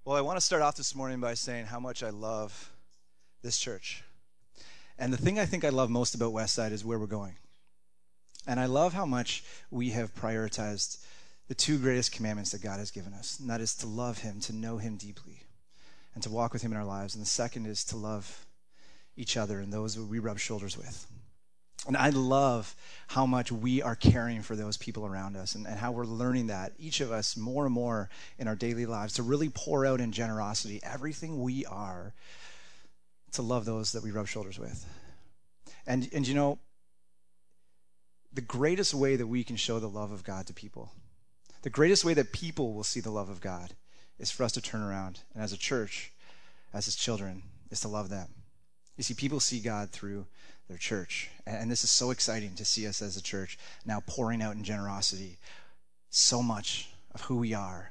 Well, I want to start off this morning by saying how much I love this church. And the thing I think I love most about Westside is where we're going. And I love how much we have prioritized the two greatest commandments that God has given us. And that is to love him, to know him deeply, and to walk with him in our lives. And the second is to love each other and those we rub shoulders with. And I love how much we are caring for those people around us and how we're learning that, each of us more and more in our daily lives, to really pour out in generosity everything we are to love those that we rub shoulders with. And you know, the greatest way that we can show the love of God to people, the greatest way that people will see the love of God is for us to turn around and as a church, as his children, is to love them. You see, people see God through their church. And this is so exciting to see us as a church now pouring out in generosity so much of who we are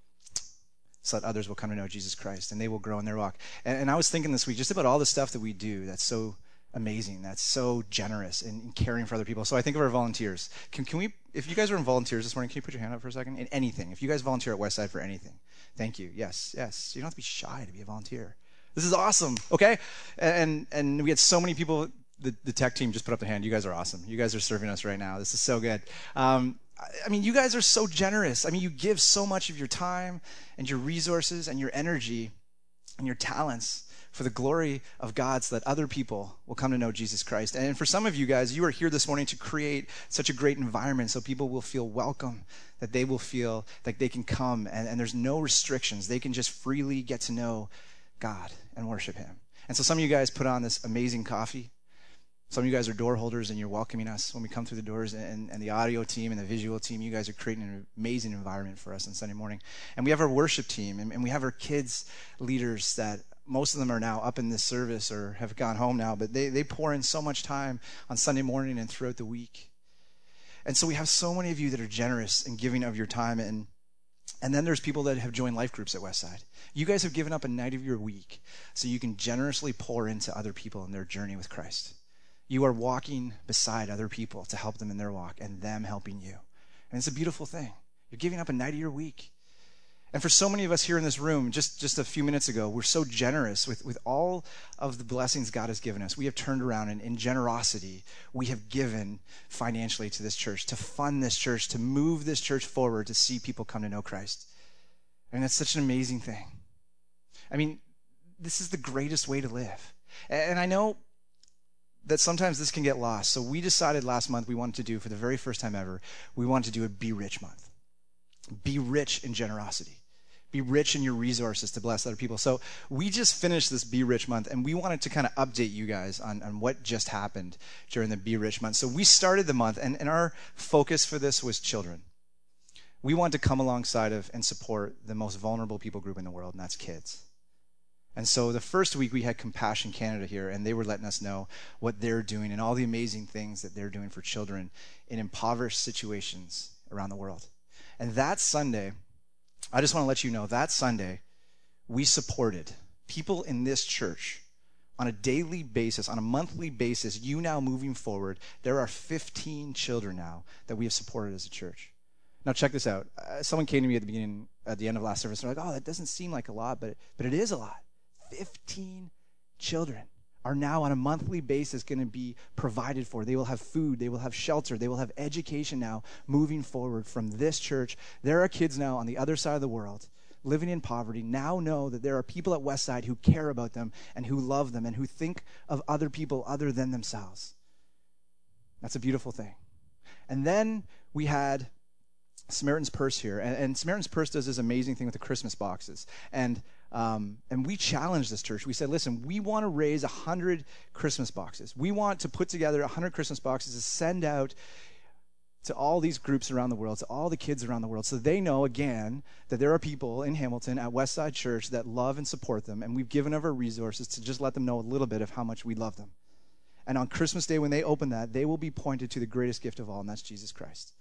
so that others will come to know Jesus Christ and they will grow in their walk. And I was thinking this week just about all the stuff that we do that's so amazing, that's so generous in caring for other people. So I think of our volunteers. Can we, if you guys are in volunteers this morning, can you put your hand up for a second? In anything. If you guys volunteer at Westside for anything. Thank you. Yes. You don't have to be shy to be a volunteer. This is awesome, okay? And we had so many people. The tech team just put up the hand. You guys are awesome. You guys are serving us right now. This is so good. I mean, you guys are so generous. I mean, you give so much of your time and your resources and your energy and your talents for the glory of God so that other people will come to know Jesus Christ. And for some of you guys, you are here this morning to create such a great environment so people will feel welcome, that they will feel like they can come and there's no restrictions. They can just freely get to know God and worship him. And so some of you guys put on this amazing coffee. Some of you guys are door holders and you're welcoming us when we come through the doors, and the audio team and the visual team, you guys are creating an amazing environment for us on Sunday morning. And we have our worship team and we have our kids leaders that most of them are now up in this service or have gone home now, but they pour in so much time on Sunday morning and throughout the week. And so we have so many of you that are generous in giving of your time, and then there's people that have joined life groups at Westside. You guys have given up a night of your week so you can generously pour into other people in their journey with Christ. You are walking beside other people to help them in their walk and them helping you. And it's a beautiful thing. You're giving up a night of your week. And for so many of us here in this room, just a few minutes ago, we're so generous with all of the blessings God has given us. We have turned around and in generosity, we have given financially to this church, to fund this church, to move this church forward, to see people come to know Christ. And that's such an amazing thing. I mean, this is the greatest way to live. And I know that sometimes this can get lost. So we decided last month we wanted to do, for the very first time ever, we wanted to do a Be Rich month. Be rich in generosity. Be rich in your resources to bless other people. So we just finished this Be Rich month, and we wanted to kind of update you guys on what just happened during the Be Rich month. So we started the month, and our focus for this was children. We want to come alongside of and support the most vulnerable people group in the world, and that's kids. And so the first week we had Compassion Canada here, and they were letting us know what they're doing and all the amazing things that they're doing for children in impoverished situations around the world. And that Sunday, I just want to let you know, that Sunday, we supported people in this church on a daily basis, on a monthly basis. You now moving forward, there are 15 children now that we have supported as a church. Now check this out. Someone came to me at the end of last service, and they're like, oh, that doesn't seem like a lot, but it is a lot. 15 children are now on a monthly basis going to be provided for. They will have food, they will have shelter, they will have education now moving forward from this church. There are kids now on the other side of the world living in poverty, now know that there are people at Westside who care about them and who love them and who think of other people other than themselves. That's a beautiful thing. And then we had Samaritan's Purse here, and Samaritan's Purse does this amazing thing with the Christmas boxes. And we challenged this church. We said, listen, we want to raise 100 Christmas boxes. We want to put together 100 Christmas boxes to send out to all these groups around the world, to all the kids around the world, so they know, again, that there are people in Hamilton at Westside Church that love and support them, and we've given of our resources to just let them know a little bit of how much we love them. And on Christmas Day, when they open that, they will be pointed to the greatest gift of all, and that's Jesus Christ.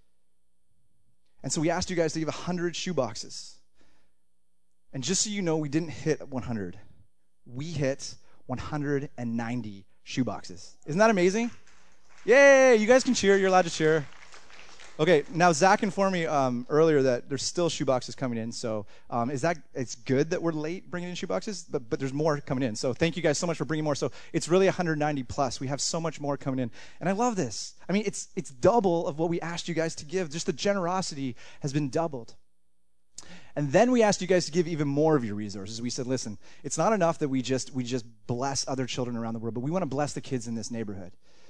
And so we asked you guys to give 100 shoe boxes. And just so you know, we didn't hit 100. We hit 190 shoe boxes. Isn't that amazing? Yay! You guys can cheer. You're allowed to cheer. Okay, now Zach informed me earlier that there's still shoeboxes coming in. So it's good that we're late bringing in shoeboxes, but there's more coming in. So thank you guys so much for bringing more. So it's really 190 plus. We have so much more coming in, and I love this. I mean, it's double of what we asked you guys to give. Just the generosity has been doubled. And then we asked you guys to give even more of your resources. We said, listen, it's not enough that we just bless other children around the world, but we want to bless the kids in this neighborhood.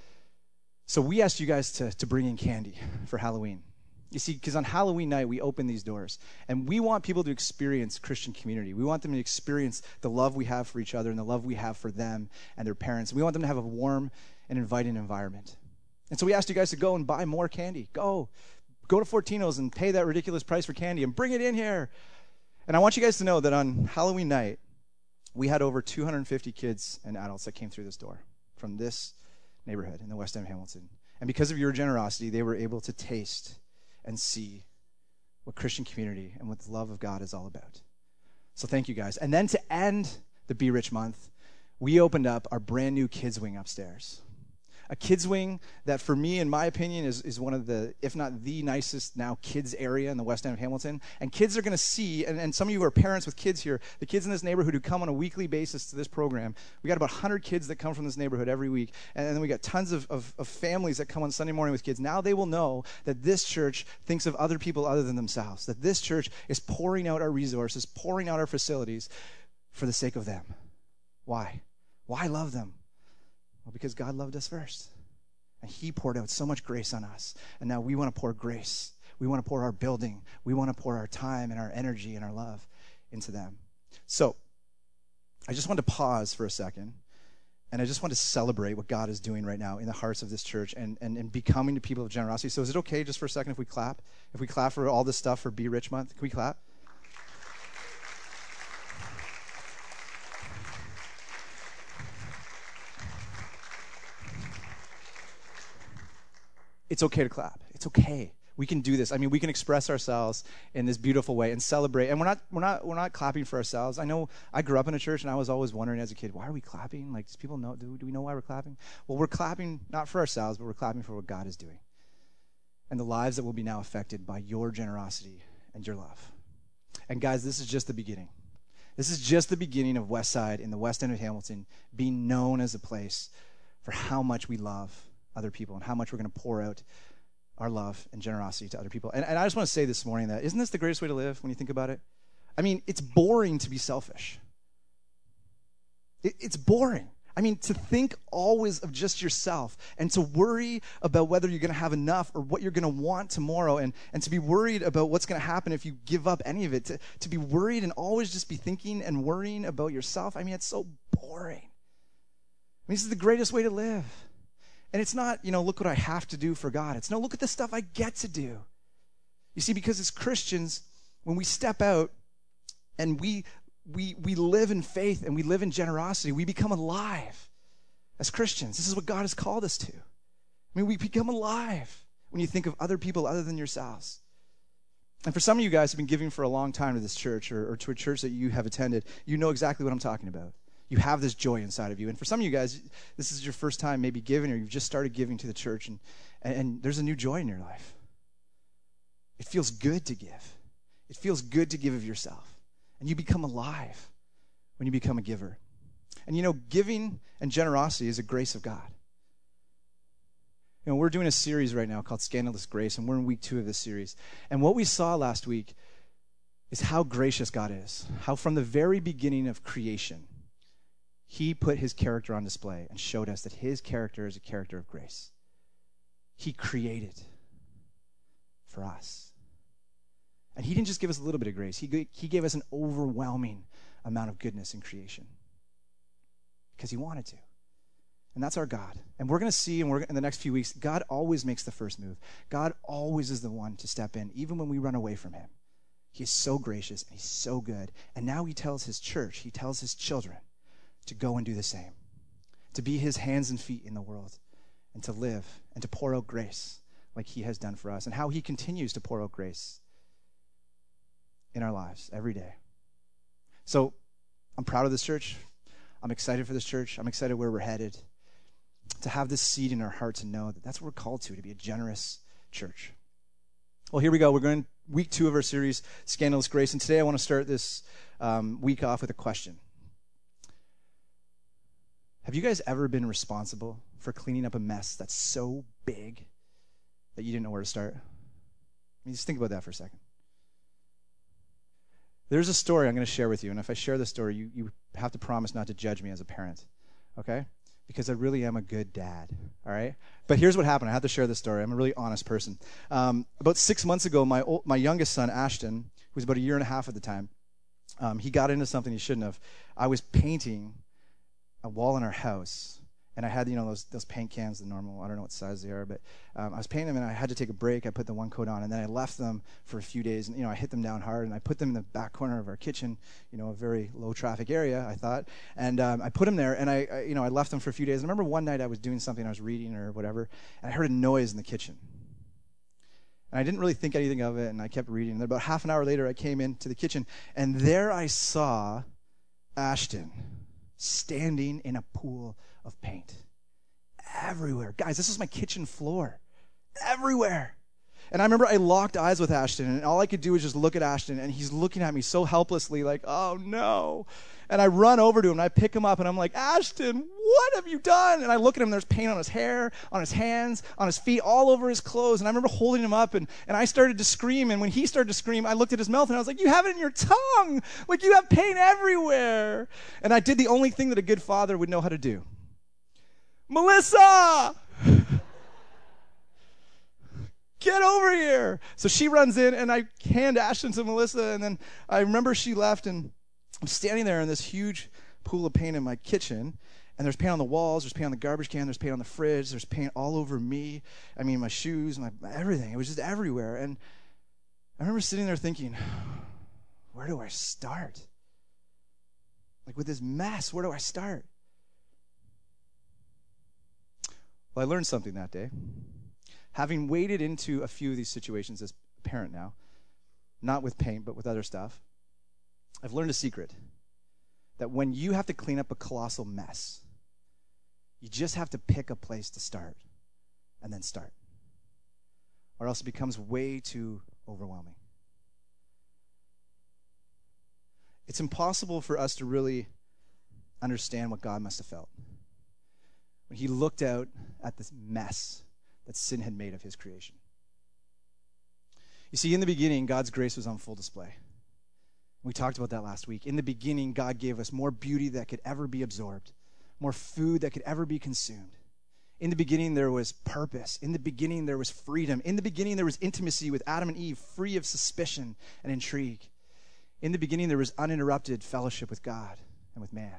So we asked you guys to bring in candy for Halloween. You see, because on Halloween night, we open these doors. And we want people to experience Christian community. We want them to experience the love we have for each other and the love we have for them and their parents. We want them to have a warm and inviting environment. And so we asked you guys to go and buy more candy. Go to Fortino's and pay that ridiculous price for candy and bring it in here. And I want you guys to know that on Halloween night, we had over 250 kids and adults that came through this door from this neighborhood in the West End of Hamilton. And because of your generosity, they were able to taste and see what Christian community and what the love of God is all about. So thank you guys. And then to end the Be Rich month, we opened up our brand new kids wing upstairs. A kids wing that, for me, in my opinion, is one of the, if not the nicest now kids area in the West End of Hamilton. And kids are going to see, and some of you are parents with kids here, the kids in this neighborhood who come on a weekly basis to this program. We got about 100 kids that come from this neighborhood every week. And then we got tons of families that come on Sunday morning with kids. Now they will know that this church thinks of other people other than themselves, that this church is pouring out our resources, pouring out our facilities for the sake of them. Why? Why love them? Well, because God loved us first. And he poured out so much grace on us. And now we want to pour grace. We want to pour our building. We want to pour our time and our energy and our love into them. So I just want to pause for a second. And I just want to celebrate what God is doing right now in the hearts of this church and becoming the people of generosity. So is it okay just for a second if we clap? If we clap for all this stuff for Be Rich Month? Can we clap? It's okay to clap. It's okay. We can do this. I mean, we can express ourselves in this beautiful way and celebrate. And we're not clapping for ourselves. I know I grew up in a church, and I was always wondering as a kid, why are we clapping? Like, does people know? Do we know why we're clapping? Well, we're clapping not for ourselves, but we're clapping for what God is doing and the lives that will be now affected by your generosity and your love. And guys, this is just the beginning. This is just the beginning of Westside in the West End of Hamilton being known as a place for how much we love other people and how much we're going to pour out our love and generosity to other people. And I just want to say this morning that isn't this the greatest way to live when you think about it? I mean, it's boring to be selfish. It's boring. I mean, to think always of just yourself and to worry about whether you're going to have enough or what you're going to want tomorrow and to be worried about what's going to happen if you give up any of it, to be worried and always just be thinking and worrying about yourself. I mean, it's so boring. I mean, this is the greatest way to live. And it's not, look what I have to do for God. It's no, look at the stuff I get to do. You see, because as Christians, when we step out and we live in faith and we live in generosity, we become alive as Christians. This is what God has called us to. I mean, we become alive when you think of other people other than yourselves. And for some of you guys who have been giving for a long time to this church or to a church that you have attended, you know exactly what I'm talking about. You have this joy inside of you. And for some of you guys, this is your first time maybe giving, or you've just started giving to the church, and there's a new joy in your life. It feels good to give. It feels good to give of yourself. And you become alive when you become a giver. And giving and generosity is a grace of God. We're doing a series right now called Scandalous Grace, and we're in week 2 of this series. And what we saw last week is how gracious God is. How from the very beginning of creation, he put his character on display and showed us that his character is a character of grace. He created for us. And he didn't just give us a little bit of grace. He gave us an overwhelming amount of goodness in creation because he wanted to. And that's our God. And we're going to see in the next few weeks, God always makes the first move. God always is the one to step in, even when we run away from him. He is so gracious and he's so good. And now he tells his church, he tells his children, to go and do the same, to be his hands and feet in the world, and to live and to pour out grace like he has done for us, and how he continues to pour out grace in our lives every day. So I'm proud of this church. I'm excited for this church. I'm excited where we're headed, to have this seed in our heart to know that that's what we're called to be a generous church. Well, here we go. We're going week 2 of our series, Scandalous Grace. And today I want to start this week off with a question. Have you guys ever been responsible for cleaning up a mess that's so big that you didn't know where to start? I mean, just think about that for a second. There's a story I'm going to share with you, and if I share the story, you have to promise not to judge me as a parent, okay? Because I really am a good dad, all right? But here's what happened. I have to share this story. I'm a really honest person. About 6 months ago, my youngest son, Ashton, who was about 1.5 years at the time, he got into something he shouldn't have. I was painting a wall in our house, and I had, those paint cans, the normal, I don't know what size they are, but I was painting them, and I had to take a break. I put the one coat on, and then I left them for a few days, and, I hit them down hard, and I put them in the back corner of our kitchen, a very low-traffic area, I thought, and I put them there, and I left them for a few days. And I remember one night I was doing something, I was reading or whatever, and I heard a noise in the kitchen. And I didn't really think anything of it, and I kept reading. And then about half an hour later, I came into the kitchen, and there I saw Ashton standing in a pool of paint. Everywhere. Guys, this was my kitchen floor. Everywhere. And I remember I locked eyes with Ashton, and all I could do was just look at Ashton, and he's looking at me so helplessly, like, oh no. And I run over to him, and I pick him up, and I'm like, Ashton, what have you done? And I look at him, there's paint on his hair, on his hands, on his feet, all over his clothes. And I remember holding him up, and I started to scream, and when he started to scream, I looked at his mouth, and I was like, you have it in your tongue. Like, you have paint everywhere. And I did the only thing that a good father would know how to do. Melissa! Get over here. So she runs in, and I hand Ashton to Melissa, and then I remember she left, and I'm standing there in this huge pool of paint in my kitchen, and there's paint on the walls, there's paint on the garbage can, there's paint on the fridge, there's paint all over me. I mean, my shoes, my everything. It was just everywhere. And I remember sitting there thinking, where do I start? Like, with this mess, where do I start? Well, I learned something that day. Having waded into a few of these situations as a parent now, not with paint, but with other stuff, I've learned a secret. That when you have to clean up a colossal mess, you just have to pick a place to start and then start. Or else it becomes way too overwhelming. It's impossible for us to really understand what God must have felt when he looked out at this mess that sin had made of his creation. You see, in the beginning, God's grace was on full display. We talked about that last week. In the beginning, God gave us more beauty that could ever be absorbed, more food that could ever be consumed. In the beginning, there was purpose. In the beginning, there was freedom. In the beginning, there was intimacy with Adam and Eve, free of suspicion and intrigue. In the beginning, there was uninterrupted fellowship with God and with man.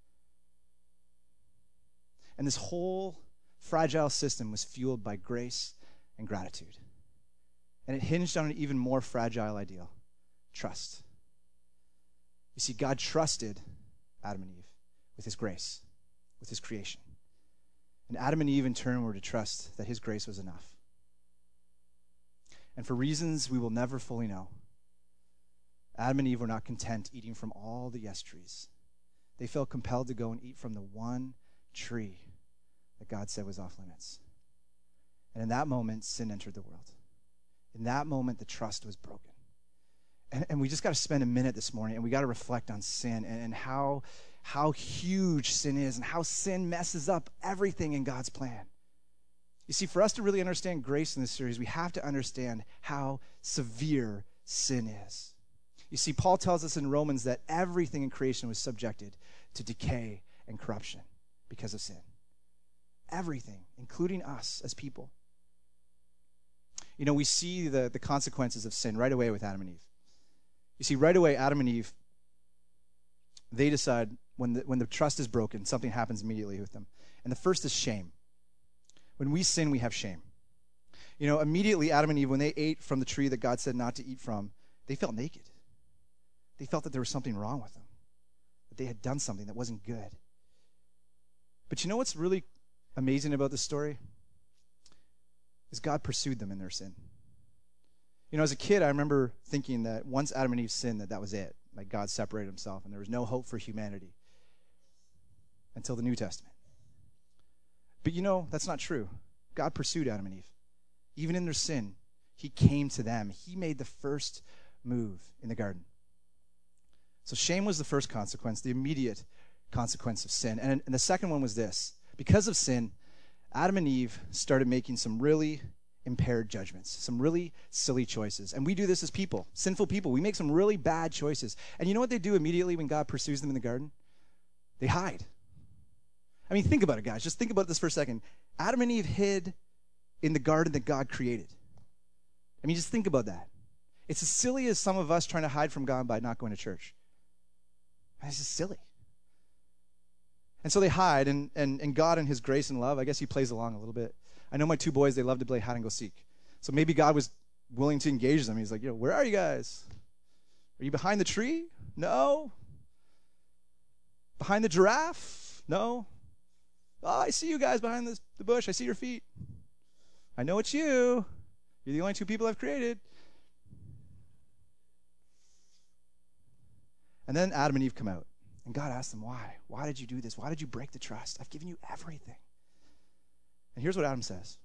And this whole fragile system was fueled by grace and gratitude. And it hinged on an even more fragile ideal, trust. You see, God trusted Adam and Eve with his grace, with his creation. And Adam and Eve, in turn, were to trust that his grace was enough. And for reasons we will never fully know, Adam and Eve were not content eating from all the yes trees. They felt compelled to go and eat from the one tree that God said was off limits. And in that moment, sin entered the world. In that moment, the trust was broken. And we just got to spend a minute this morning, and we got to reflect on sin and how huge sin is and how sin messes up everything in God's plan. You see, for us to really understand grace in this series, we have to understand how severe sin is. You see, Paul tells us in Romans that everything in creation was subjected to decay and corruption because of sin. Everything, including us as people. We see the consequences of sin right away with Adam and Eve. You see, right away, Adam and Eve, they decide when the trust is broken, something happens immediately with them. And the first is shame. When we sin, we have shame. Immediately, Adam and Eve, when they ate from the tree that God said not to eat from, they felt naked. They felt that there was something wrong with them, that they had done something that wasn't good. But you know what's really amazing about this story? Is God pursued them in their sin. As a kid, I remember thinking that once Adam and Eve sinned, that was it. Like, God separated himself, and there was no hope for humanity until the New Testament. But that's not true. God pursued Adam and Eve. Even in their sin, He came to them. He made the first move in the garden. So shame was the first consequence, the immediate consequence of sin. And the second one was this. Because of sin, Adam and Eve started making some really impaired judgments, some really silly choices. And we do this as people, sinful people. We make some really bad choices. And you know what they do immediately when God pursues them in the garden? They hide. I mean, think about it, guys. Just think about this for a second. Adam and Eve hid in the garden that God created. I mean, just think about that. It's as silly as some of us trying to hide from God by not going to church. It's just silly. And so they hide, and God in his grace and love, I guess he plays along a little bit. I know my two boys, they love to play hide and go seek. So maybe God was willing to engage them. He's like, where are you guys? Are you behind the tree? No. Behind the giraffe? No. Oh, I see you guys behind the bush. I see your feet. I know it's you. You're the only two people I've created. And then Adam and Eve come out. And God asked them, why? Why did you do this? Why did you break the trust? I've given you everything. And here's what Adam says.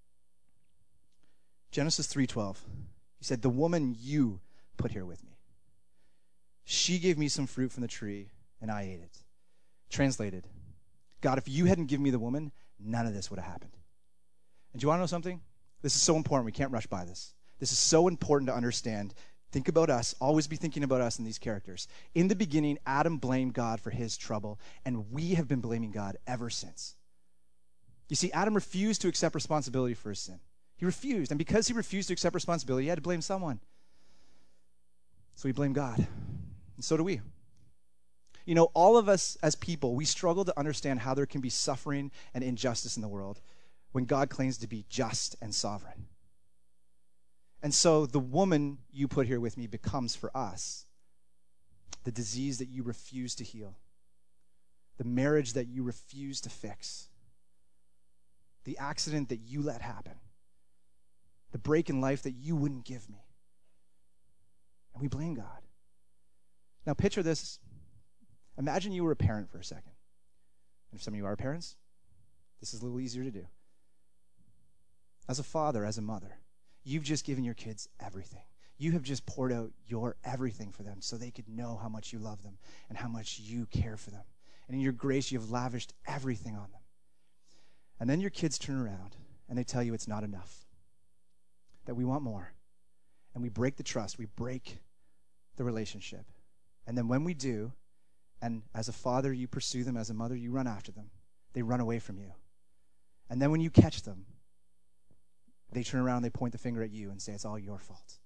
Genesis 3:12. He said, the woman you put here with me. She gave me some fruit from the tree, and I ate it. Translated, God, if you hadn't given me the woman, none of this would have happened. And do you want to know something? This is so important. We can't rush by this. This is so important to understand. Think about us. Always be thinking about us and these characters. In the beginning, Adam blamed God for his trouble, and we have been blaming God ever since. You see, Adam refused to accept responsibility for his sin. He refused, and because he refused to accept responsibility, he had to blame someone. So he blamed God, and so do we. You know, all of us as people, we struggle to understand how there can be suffering and injustice in the world when God claims to be just and sovereign. And so the woman you put here with me becomes for us the disease that you refuse to heal, the marriage that you refuse to fix, the accident that you let happen, the break in life that you wouldn't give me. And we blame God. Now picture this. Imagine you were a parent for a second. And if some of you are parents, this is a little easier to do. As a father, as a mother, you've just given your kids everything. You have just poured out your everything for them so they could know how much you love them and how much you care for them. And in your grace, you have lavished everything on them. And then your kids turn around and they tell you it's not enough, that we want more. And we break the trust. We break the relationship. And then when we do, and as a father, you pursue them, as a mother, you run after them. They run away from you. And then when you catch them, they turn around, they point the finger at you and say, it's all your fault.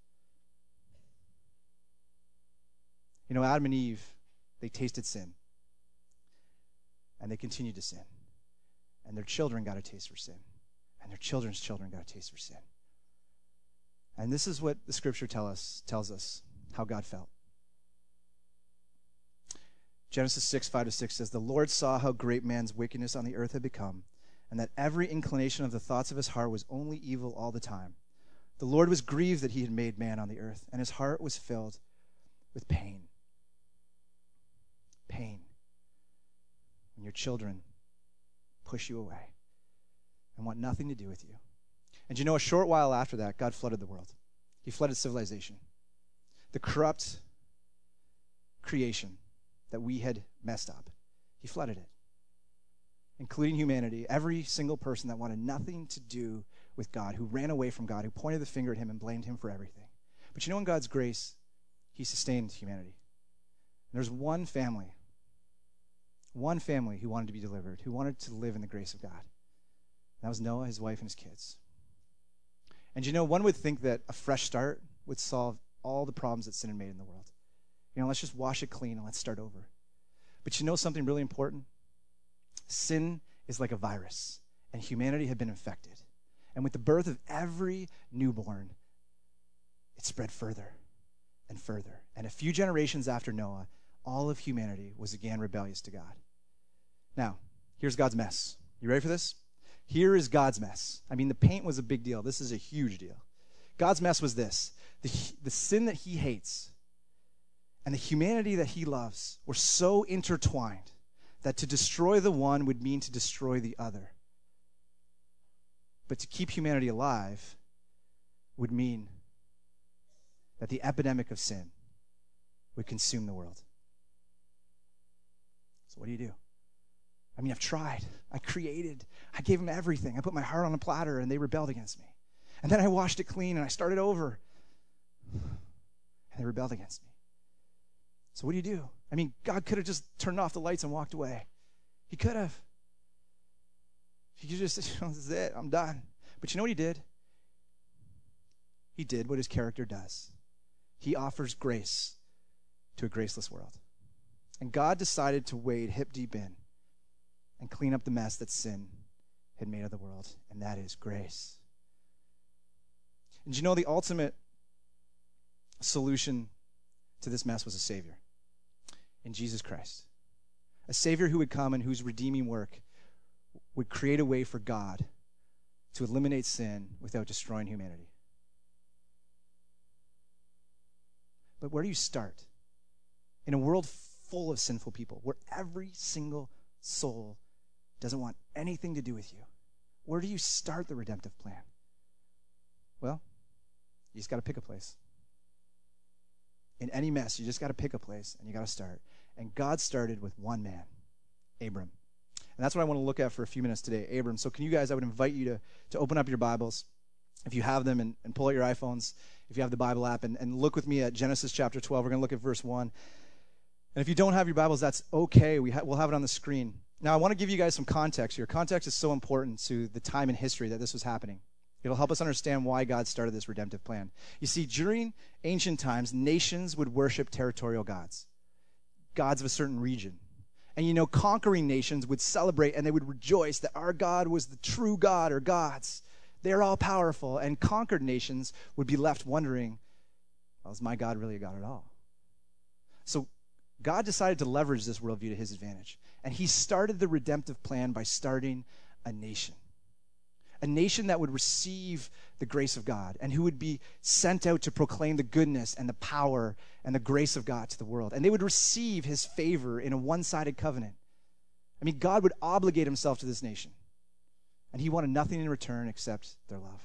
You know, Adam and Eve, they tasted sin. And they continued to sin. And their children got a taste for sin. And their children's children got a taste for sin. And this is what the scripture tells us how God felt. Genesis 6:5-6 says, the Lord saw how great man's wickedness on the earth had become, and that every inclination of the thoughts of his heart was only evil all the time. The Lord was grieved that he had made man on the earth, and his heart was filled with pain. Pain. When your children push you away and want nothing to do with you. And you know, a short while after that, God flooded the world. He flooded civilization. The corrupt creation that we had messed up, he flooded it, including humanity, every single person that wanted nothing to do with God, who ran away from God, who pointed the finger at him and blamed him for everything. But you know, in God's grace, he sustained humanity. And there's one family who wanted to be delivered, who wanted to live in the grace of God. And that was Noah, his wife, and his kids. And you know, one would think that a fresh start would solve all the problems that sin had made in the world. You know, let's just wash it clean and let's start over. But you know something really important? Sin is like a virus, and humanity had been infected. And with the birth of every newborn, it spread further and further. And a few generations after Noah, all of humanity was again rebellious to God. Now, here's God's mess. You ready for this? Here is God's mess. I mean, the paint was a big deal. This is a huge deal. God's mess was this. The sin that he hates and the humanity that he loves were so intertwined that to destroy the one would mean to destroy the other. But to keep humanity alive would mean that the epidemic of sin would consume the world. So what do? I mean, I've tried. I created. I gave them everything. I put my heart on a platter, and they rebelled against me. And then I washed it clean, and I started over. And they rebelled against me. So what do? I mean, God could have just turned off the lights and walked away. He could have. He could just, this is it. I'm done. But you know what he did? He did what his character does. He offers grace to a graceless world. And God decided to wade hip deep in and clean up the mess that sin had made of the world, and that is grace. And you know, the ultimate solution to this mess was a Savior in Jesus Christ. A Savior who would come and whose redeeming work would create a way for God to eliminate sin without destroying humanity. But where do you start? In a world full of sinful people, where every single soul doesn't want anything to do with you, where do you start the redemptive plan? Well, you just got to pick a place. In any mess, you just got to pick a place, and you got to start. And God started with one man, Abram. And that's what I want to look at for a few minutes today, Abram. So can you guys, I would invite you to open up your Bibles, if you have them, and pull out your iPhones, if you have the Bible app, and look with me at Genesis chapter 12. We're going to look at verse 1. And if you don't have your Bibles, that's okay. We'll have it on the screen. Now, I want to give you guys some context here. Context is so important to the time in history that this was happening. It'll help us understand why God started this redemptive plan. You see, during ancient times, nations would worship territorial gods, gods of a certain region. And you know, conquering nations would celebrate and they would rejoice that our God was the true God or gods. They're all powerful. And conquered nations would be left wondering, well, is my God really a God at all? So God decided to leverage this worldview to his advantage. And he started the redemptive plan by starting a nation. A nation that would receive the grace of God and who would be sent out to proclaim the goodness and the power and the grace of God to the world. And they would receive his favor in a one-sided covenant. I mean, God would obligate himself to this nation. And he wanted nothing in return except their love.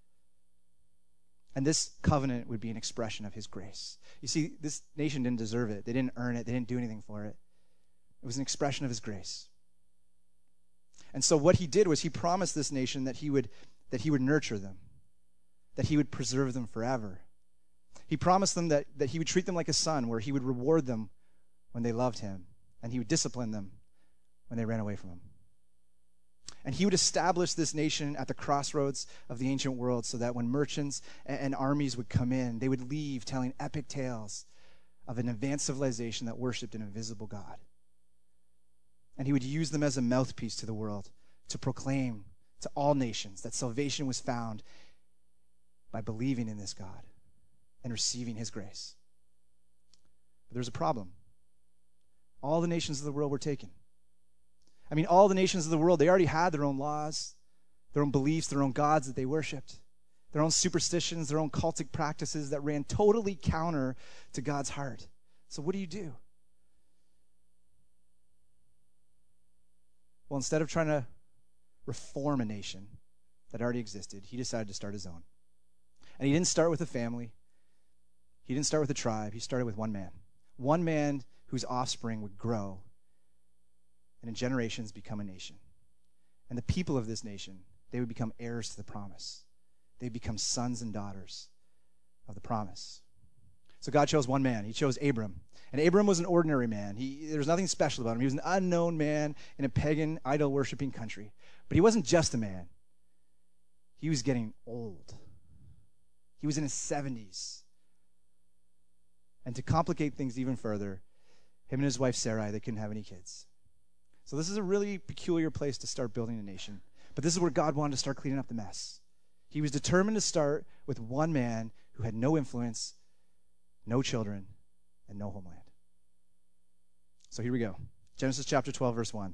And this covenant would be an expression of his grace. You see, this nation didn't deserve it. They didn't earn it. They didn't do anything for it. It was an expression of his grace. And so what he did was he promised this nation that he would nurture them, that he would preserve them forever. He promised them that he would treat them like a son, where he would reward them when they loved him, and he would discipline them when they ran away from him. And he would establish this nation at the crossroads of the ancient world so that when merchants and armies would come in, they would leave telling epic tales of an advanced civilization that worshiped an invisible God. And he would use them as a mouthpiece to the world to proclaim to all nations that salvation was found by believing in this God and receiving his grace. But there's a problem. All the nations of the world were taken. I mean, all the nations of the world, they already had their own laws, their own beliefs, their own gods that they worshipped, their own superstitions, their own cultic practices that ran totally counter to God's heart. So what do? Well, instead of trying to reform a nation that already existed, he decided to start his own. And he didn't start with a family. He didn't start with a tribe. He started with one man whose offspring would grow and in generations become a nation. And the people of this nation, they would become heirs to the promise. They'd become sons and daughters of the promise. So God chose one man. He chose Abram. And Abram was an ordinary man. There was nothing special about him. He was an unknown man in a pagan, idol-worshiping country. But he wasn't just a man. He was getting old. He was in his 70s. And to complicate things even further, him and his wife Sarai, they couldn't have any kids. So this is a really peculiar place to start building a nation. But this is where God wanted to start cleaning up the mess. He was determined to start with one man who had no influence, no children, and no homeland. So here we go. Genesis chapter 12, verse 1.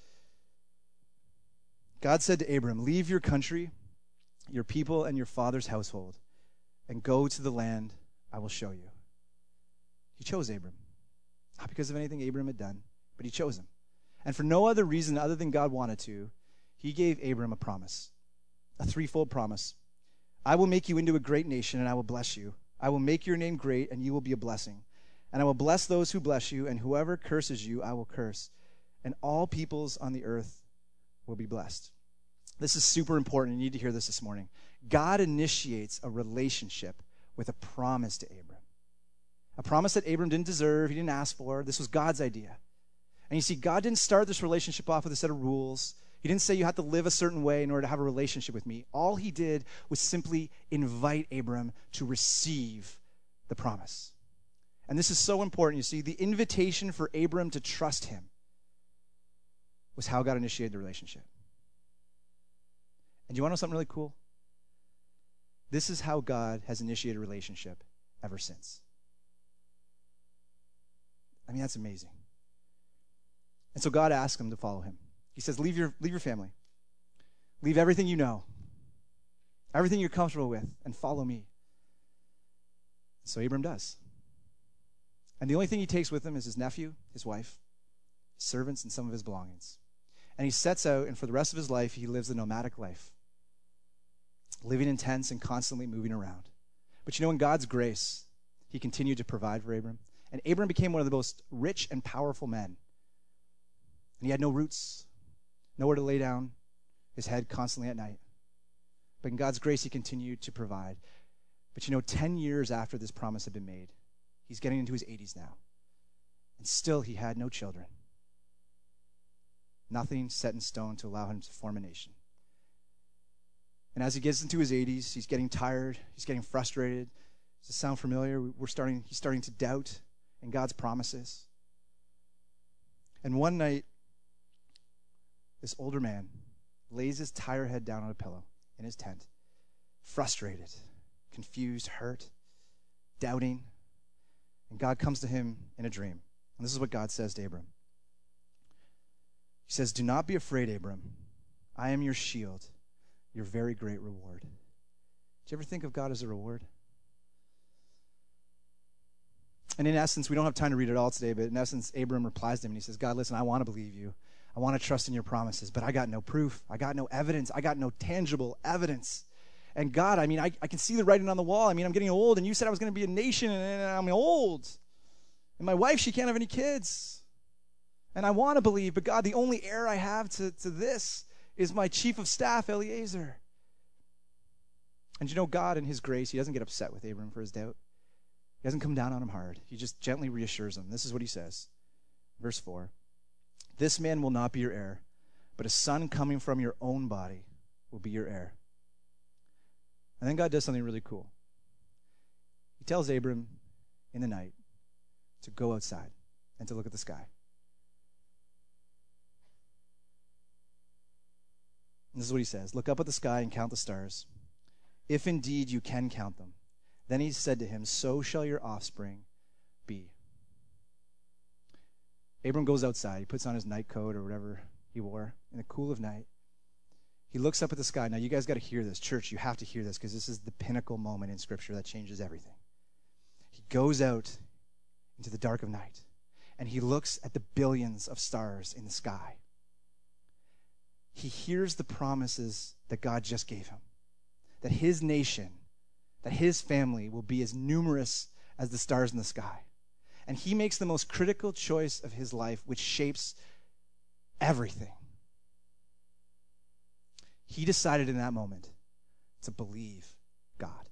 God said to Abram, "Leave your country, your people, and your father's household, and go to the land I will show you." He chose Abram. Not because of anything Abram had done, but he chose him. And for no other reason other than God wanted to, he gave Abram a promise, a threefold promise I will make you into a great nation, and I will bless you. I will make your name great, and you will be a blessing. And I will bless those who bless you, and whoever curses you, I will curse. And all peoples on the earth will be blessed. This is super important. You need to hear this morning. God initiates a relationship with a promise to Abram. A promise that Abram didn't deserve, he didn't ask for. This was God's idea. And you see, God didn't start this relationship off with a set of rules. He didn't say you have to live a certain way in order to have a relationship with me. All he did was simply invite Abram to receive the promise. And this is so important. You see, the invitation for Abram to trust him was how God initiated the relationship. And you want to know something really cool? This is how God has initiated a relationship ever since. I mean, that's amazing. And so God asked him to follow him. He says, leave your family. Leave everything you know, everything you're comfortable with, and follow me. So Abram does. And the only thing he takes with him is his nephew, his wife, his servants, and some of his belongings. And he sets out, and for the rest of his life, he lives a nomadic life, living in tents and constantly moving around. But you know, in God's grace, he continued to provide for Abram. And Abram became one of the most rich and powerful men. And he had no roots, nowhere to lay down his head constantly at night. But in God's grace, he continued to provide. But you know, 10 years after this promise had been made, he's getting into his 80s now. And still he had no children. Nothing set in stone to allow him to form a nation. And as he gets into his 80s, he's getting tired. He's getting frustrated. Does this sound familiar? He's starting to doubt in God's promises. And one night, this older man lays his tired head down on a pillow in his tent, frustrated, confused, hurt, doubting. And God comes to him in a dream. And this is what God says to Abram. He says, "Do not be afraid, Abram. I am your shield, your very great reward." Did you ever think of God as a reward? And in essence, we don't have time to read it all today, but in essence, Abram replies to him and he says, God, listen, I want to believe you. I want to trust in your promises, but I got no proof. I got no evidence. I got no tangible evidence. And God, I mean, I can see the writing on the wall. I mean, I'm getting old, and you said I was going to be a nation, and I'm old. And my wife, she can't have any kids. And I want to believe, but God, the only heir I have to this is my chief of staff, Eliezer. And you know, God, in his grace, he doesn't get upset with Abram for his doubt. He doesn't come down on him hard. He just gently reassures him. This is what he says. Verse 4. This man will not be your heir, but a son coming from your own body will be your heir. And then God does something really cool. He tells Abram in the night to go outside and to look at the sky. And this is what he says. Look up at the sky and count the stars, if indeed you can count them. Then he said to him, so shall your offspring be. Abram goes outside. He puts on his night coat or whatever he wore in the cool of night. He looks up at the sky. Now, you guys got to hear this. Church, you have to hear this because this is the pinnacle moment in Scripture that changes everything. He goes out into the dark of night, and he looks at the billions of stars in the sky. He hears the promises that God just gave him, that his nation, that his family will be as numerous as the stars in the sky. And he makes the most critical choice of his life, which shapes everything. He decided in that moment to believe God.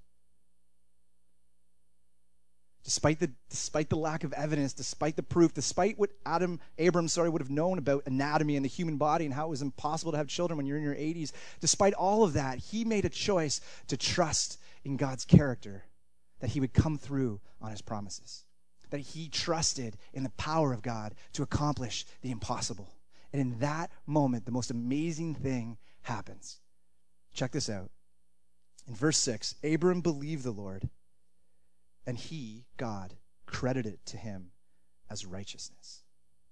Despite the lack of evidence, despite the proof, despite what Abram would have known about anatomy and the human body and how it was impossible to have children when you're in your 80s, despite all of that, he made a choice to trust in God's character, that he would come through on his promises, that he trusted in the power of God to accomplish the impossible. And in that moment, the most amazing thing happens. Check this out. In verse 6, Abram believed the Lord, and he, God, credited it to him as righteousness.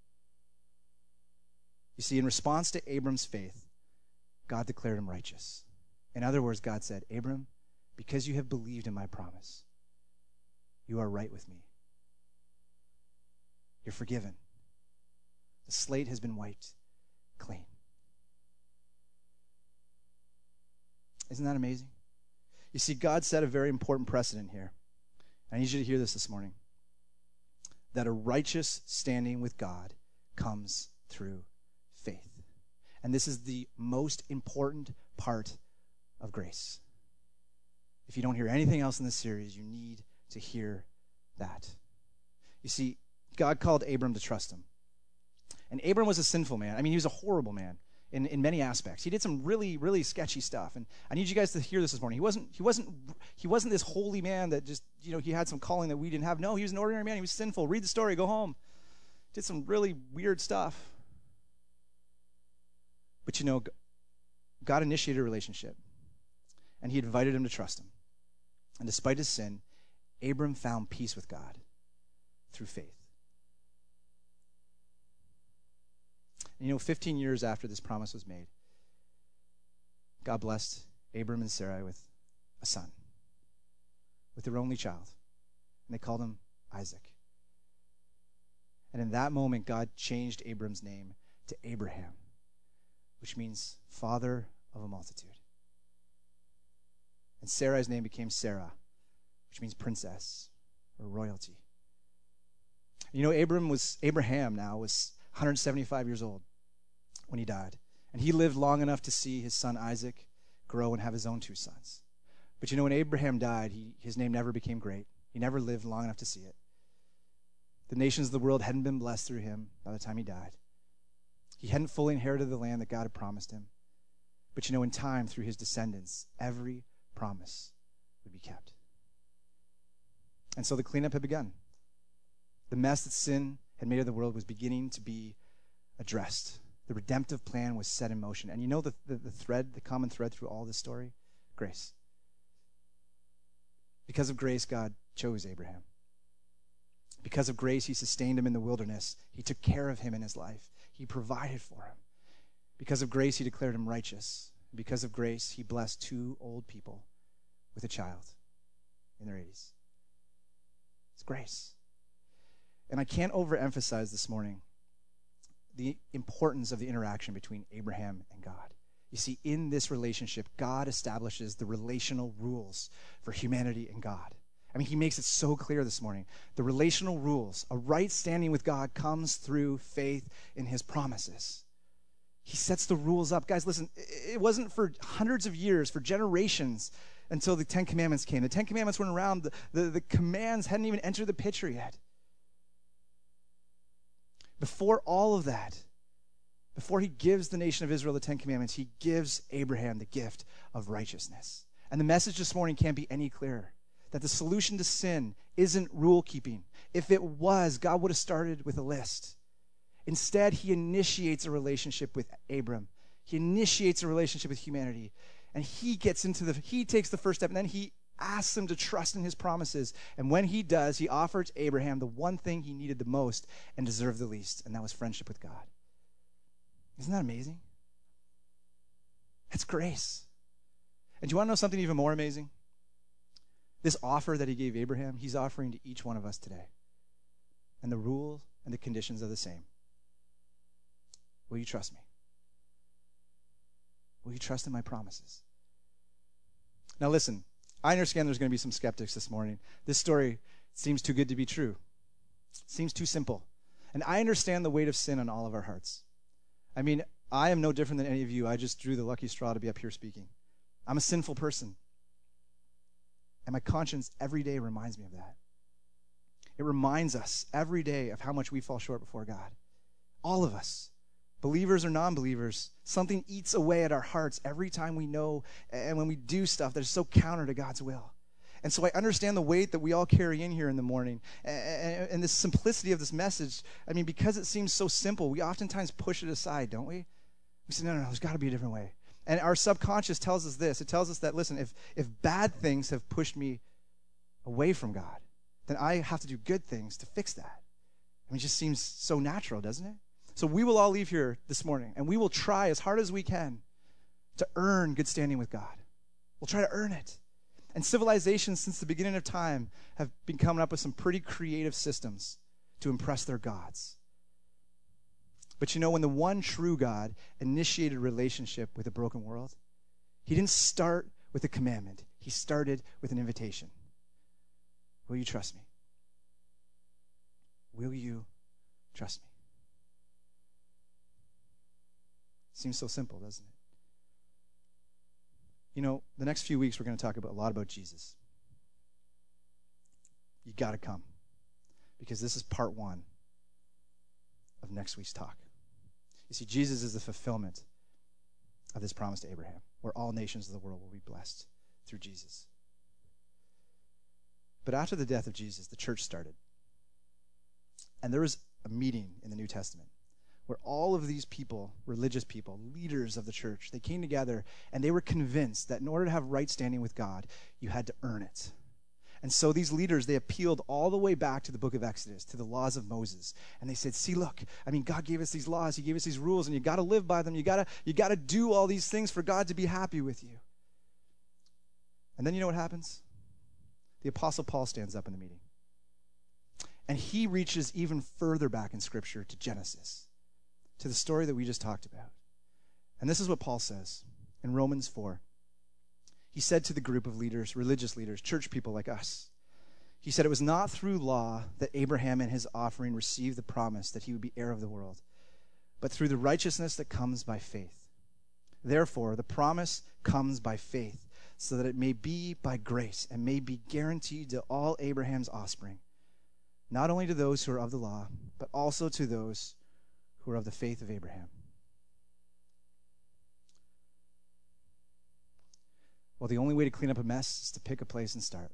You see, in response to Abram's faith, God declared him righteous. In other words, God said, Abram, because you have believed in my promise, you are right with me. You're forgiven. The slate has been wiped clean. Isn't that amazing? You see, God set a very important precedent here. I need you to hear this morning. That a righteous standing with God comes through faith. And this is the most important part of grace. If you don't hear anything else in this series, you need to hear that. You see, God called Abram to trust him. And Abram was a sinful man. I mean, he was a horrible man in many aspects. He did some really, really sketchy stuff. And I need you guys to hear this morning. He wasn't this holy man that just, he had some calling that we didn't have. No, he was an ordinary man. He was sinful. Read the story. Go home. Did some really weird stuff. But God initiated a relationship. And he invited him to trust him. And despite his sin, Abram found peace with God through faith. And 15 years after this promise was made, God blessed Abram and Sarai with a son, with their only child. And they called him Isaac. And in that moment, God changed Abram's name to Abraham, which means father of a multitude. And Sarai's name became Sarah, which means princess or royalty. Abraham now was 175 years old when he died. And he lived long enough to see his son Isaac grow and have his own two sons. But when Abraham died, his name never became great. He never lived long enough to see it. The nations of the world hadn't been blessed through him by the time he died. He hadn't fully inherited the land that God had promised him. But in time, through his descendants, every promise would be kept. And so the cleanup had begun. The mess that sin had made of the world was beginning to be addressed. The redemptive plan was set in motion. And the common thread through all this story? Grace. Because of grace, God chose Abraham. Because of grace, he sustained him in the wilderness. He took care of him in his life. He provided for him. Because of grace, he declared him righteous. Because of grace, he blessed two old people with a child in their 80s. It's grace. And I can't overemphasize this morning the importance of the interaction between Abraham and God. You see, in this relationship, God establishes the relational rules for humanity and God. I mean, he makes it so clear this morning. The relational rules, a right standing with God comes through faith in his promises. He sets the rules up. Guys, listen, it wasn't for hundreds of years, for generations, until the Ten Commandments came. The Ten Commandments weren't around. The commands hadn't even entered the picture yet. Before all of that, before he gives the nation of Israel the Ten Commandments, he gives Abraham the gift of righteousness. And the message this morning can't be any clearer, that the solution to sin isn't rule keeping. If it was, God would have started with a list. Instead, he initiates a relationship with Abram. He initiates a relationship with humanity. And he takes the first step, and then he asks him to trust in his promises. And when he does, he offers Abraham the one thing he needed the most and deserved the least, and that was friendship with God. Isn't that amazing? That's grace. And do you want to know something even more amazing? This offer that he gave Abraham, he's offering to each one of us today. And the rules and the conditions are the same. Will you trust me? Will you trust in my promises? Now listen, I understand there's going to be some skeptics this morning. This story seems too good to be true. It seems too simple. And I understand the weight of sin on all of our hearts. I mean, I am no different than any of you. I just drew the lucky straw to be up here speaking. I'm a sinful person. And my conscience every day reminds me of that. It reminds us every day of how much we fall short before God. All of us. Believers or non-believers, something eats away at our hearts every time we know and when we do stuff that is so counter to God's will. And so I understand the weight that we all carry in here in the morning and the simplicity of this message. I mean, because it seems so simple, we oftentimes push it aside, don't we? We say, no, there's got to be a different way. And our subconscious tells us this. It tells us that, listen, if bad things have pushed me away from God, then I have to do good things to fix that. I mean, it just seems so natural, doesn't it? So we will all leave here this morning, and we will try as hard as we can to earn good standing with God. We'll try to earn it. And civilizations since the beginning of time have been coming up with some pretty creative systems to impress their gods. But when the one true God initiated a relationship with a broken world, he didn't start with a commandment. He started with an invitation. Will you trust me? Will you trust me? Seems so simple, doesn't it? You know, the next few weeks we're going to talk a lot about Jesus. You got to come, because this is part 1 of next week's talk. You see, Jesus is the fulfillment of this promise to Abraham, where all nations of the world will be blessed through Jesus. But after the death of Jesus, the church started. And there was a meeting in the New Testament where all of these people, religious people, leaders of the church, they came together and they were convinced that in order to have right standing with God, you had to earn it. And so these leaders, they appealed all the way back to the book of Exodus, to the laws of Moses. And they said, see, look, I mean, God gave us these laws. He gave us these rules, and you got to live by them. You got to do all these things for God to be happy with you. And then you know what happens? The Apostle Paul stands up in the meeting. And he reaches even further back in Scripture to Genesis, to the story that we just talked about. And this is what Paul says in Romans 4. He said to the group of leaders, religious leaders, church people like us, he said, it was not through law that Abraham and his offering received the promise that he would be heir of the world, but through the righteousness that comes by faith. Therefore, the promise comes by faith, so that it may be by grace and may be guaranteed to all Abraham's offspring, not only to those who are of the law, but also to those who are of the faith of Abraham. Well, the only way to clean up a mess is to pick a place and start.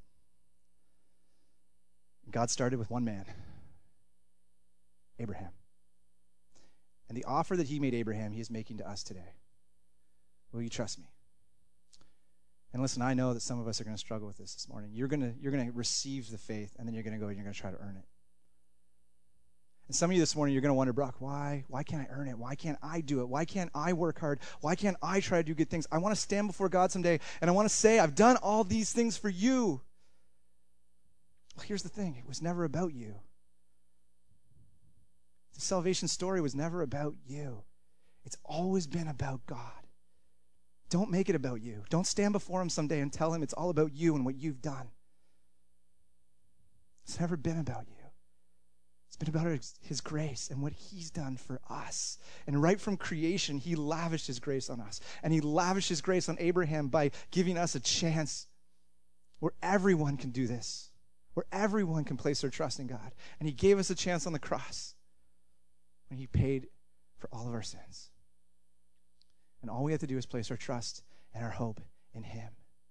God started with one man, Abraham. And the offer that he made Abraham, he is making to us today. Will you trust me? And listen, I know that some of us are going to struggle with this morning. You're going to receive the faith, and then you're going to go and you're going to try to earn it. And some of you this morning, you're going to wonder, Brock, why can't I earn it? Why can't I do it? Why can't I work hard? Why can't I try to do good things? I want to stand before God someday, and I want to say, I've done all these things for you. Well, here's the thing. It was never about you. The salvation story was never about you. It's always been about God. Don't make it about you. Don't stand before him someday and tell him it's all about you and what you've done. It's never been about you. It's been about his grace and what he's done for us. And right from creation, he lavished his grace on us. And he lavished his grace on Abraham by giving us a chance where everyone can do this, where everyone can place their trust in God. And he gave us a chance on the cross when he paid for all of our sins. And all we have to do is place our trust and our hope in him.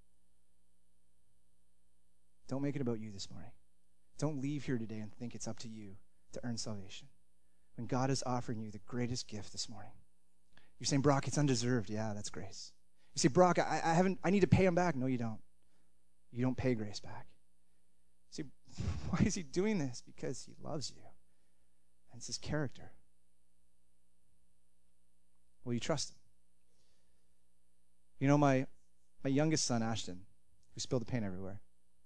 Don't make it about you this morning. Don't leave here today and think it's up to you to earn salvation, when God is offering you the greatest gift this morning. You're saying, Brock, it's undeserved. Yeah, that's grace. You say, Brock, I need to pay him back. No, you don't. You don't pay grace back. You say, why is he doing this? Because he loves you. And it's his character. Will you trust him? You know, my youngest son, Ashton, who spilled the paint everywhere,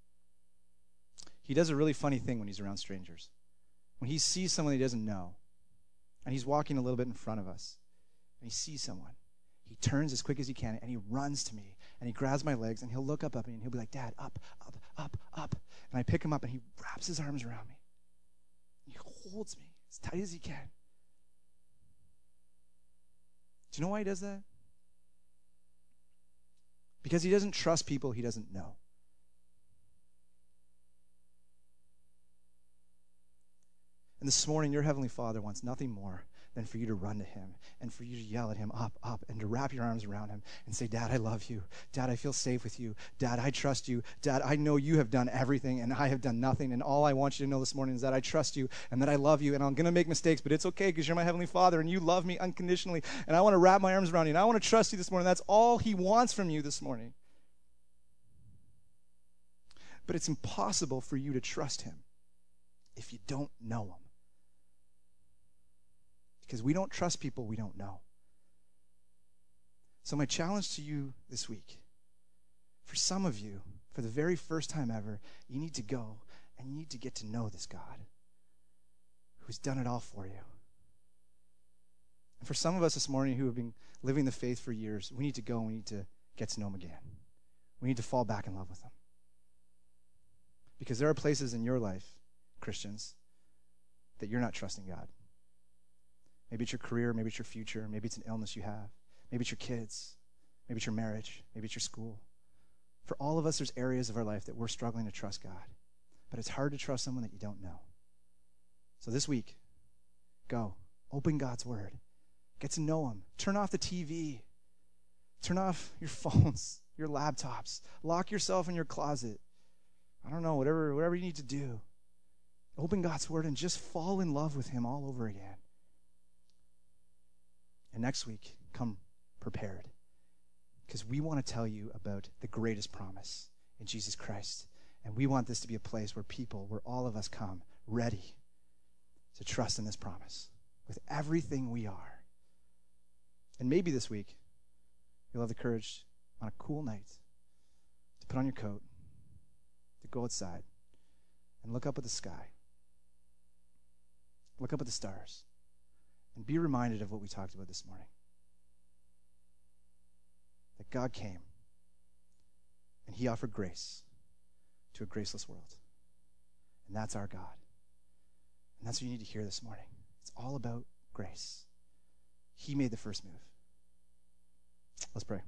he does a really funny thing when he's around strangers. When he sees someone he doesn't know, and he's walking a little bit in front of us, and he sees someone, he turns as quick as he can, and he runs to me, and he grabs my legs, and he'll look up at me, and he'll be like, Dad, up, up, up, up. And I pick him up, and he wraps his arms around me. He holds me as tight as he can. Do you know why he does that? Because he doesn't trust people he doesn't know. And this morning, your Heavenly Father wants nothing more than for you to run to him and for you to yell at him, up, up, and to wrap your arms around him and say, Dad, I love you. Dad, I feel safe with you. Dad, I trust you. Dad, I know you have done everything and I have done nothing. And all I want you to know this morning is that I trust you and that I love you. And I'm going to make mistakes, but it's okay because you're my Heavenly Father and you love me unconditionally. And I want to wrap my arms around you and I want to trust you this morning. That's all he wants from you this morning. But it's impossible for you to trust him if you don't know him. Because we don't trust people we don't know. So my challenge to you this week, for some of you, for the very first time ever, you need to go and you need to get to know this God who's done it all for you. And for some of us this morning who have been living the faith for years, we need to go and we need to get to know him again. We need to fall back in love with him. Because there are places in your life, Christians, that you're not trusting God. Maybe it's your career, maybe it's your future, maybe it's an illness you have, maybe it's your kids, maybe it's your marriage, maybe it's your school. For all of us, there's areas of our life that we're struggling to trust God. But it's hard to trust someone that you don't know. So this week, go. Open God's word. Get to know him. Turn off the TV. Turn off your phones, your laptops. Lock yourself in your closet. I don't know, whatever you need to do. Open God's word and just fall in love with him all over again. And next week, come prepared. Because we want to tell you about the greatest promise in Jesus Christ. And we want this to be a place where all of us come ready to trust in this promise with everything we are. And maybe this week, you'll have the courage on a cool night to put on your coat, to go outside, and look up at the sky. Look up at the stars, and be reminded of what we talked about this morning. That God came, and he offered grace to a graceless world. And that's our God. And that's what you need to hear this morning. It's all about grace. He made the first move. Let's pray.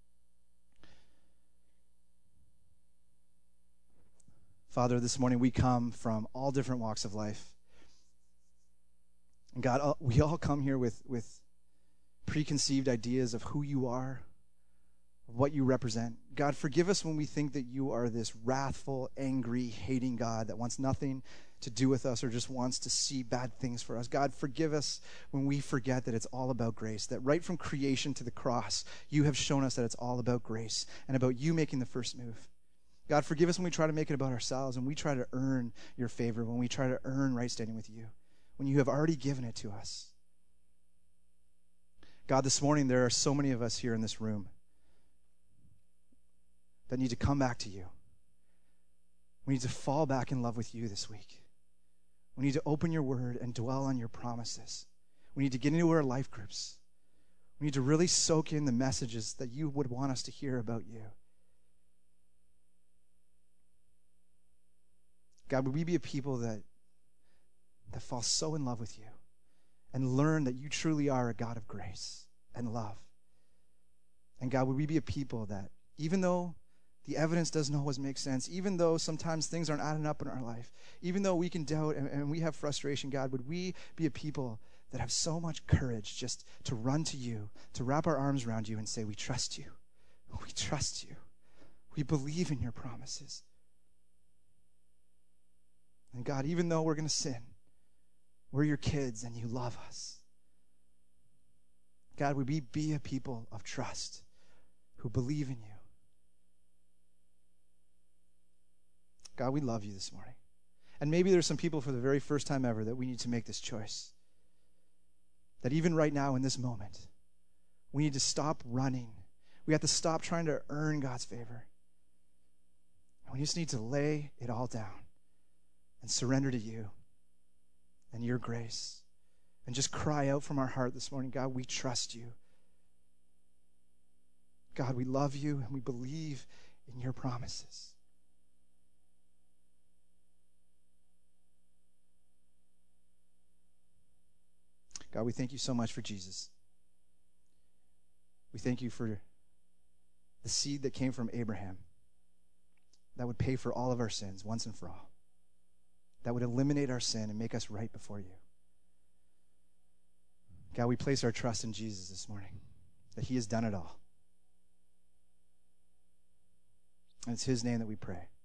Father, this morning we come from all different walks of life. And God, we all come here with preconceived ideas of who you are, of what you represent. God, forgive us when we think that you are this wrathful, angry, hating God that wants nothing to do with us or just wants to see bad things for us. God, forgive us when we forget that it's all about grace, that right from creation to the cross, you have shown us that it's all about grace and about you making the first move. God, forgive us when we try to make it about ourselves, when we try to earn your favor, when we try to earn right standing with you, when you have already given it to us. God, this morning there are so many of us here in this room that need to come back to you. We need to fall back in love with you this week. We need to open your word and dwell on your promises. We need to get into our life groups. We need to really soak in the messages that you would want us to hear about you. God, would we be a people that fall so in love with you and learn that you truly are a God of grace and love. And God, would we be a people that, even though the evidence doesn't always make sense, even though sometimes things aren't adding up in our life, even though we can doubt and we have frustration, God, would we be a people that have so much courage just to run to you, to wrap our arms around you and say, we trust you. We trust you. We believe in your promises. And God, even though we're going to sin, we're your kids and you love us. God, would we be a people of trust who believe in you? God, we love you this morning. And maybe there's some people for the very first time ever that we need to make this choice. That even right now in this moment, we need to stop running. We have to stop trying to earn God's favor. And we just need to lay it all down and surrender to you and your grace. And just cry out from our heart this morning, God, we trust you. God, we love you and we believe in your promises. God, we thank you so much for Jesus. We thank you for the seed that came from Abraham that would pay for all of our sins once and for all, that would eliminate our sin and make us right before you. God, we place our trust in Jesus this morning, that he has done it all. And it's his name that we pray.